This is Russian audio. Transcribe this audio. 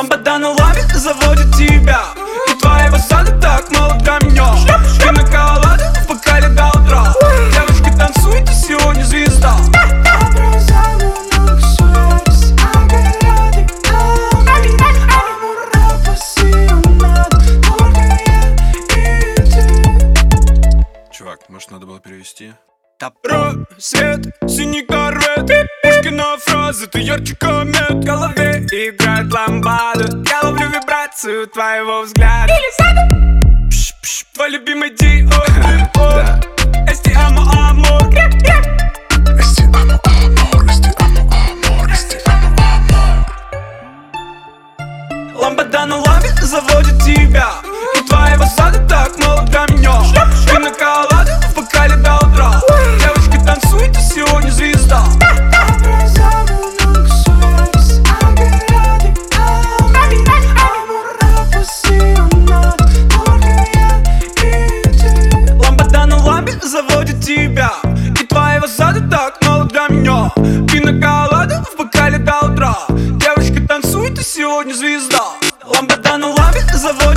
Ламбада на ламбе заводит тебя, и твоего сада так мало для меня. Ты наколода в бокале до утра. Девочка, танцуй, ты сегодня звезда. Чувак, может, надо было перевести? Рассвет, синий корвет, Пушкина фраза, ты ярче комет. В голове играет ламбада, я ловлю вибрацию твоего взгляда. Твой любимый Диор, Эсти амо амор. Эсти амо амор, эсти амо амор, эсти амо амор. Ламбада на ламбе заводит тебя, и твоего сада так мало для меня. Ты наколода в бокале до утра. Девочка, танцуй, ты сегодня звезда. Ламбада на ламбе заводит тебя, и твоего сада так мало для меня. Ты наколода в бокале до утра. Девочка, танцуй, ты сегодня звезда. Ламбада на ламбе заводит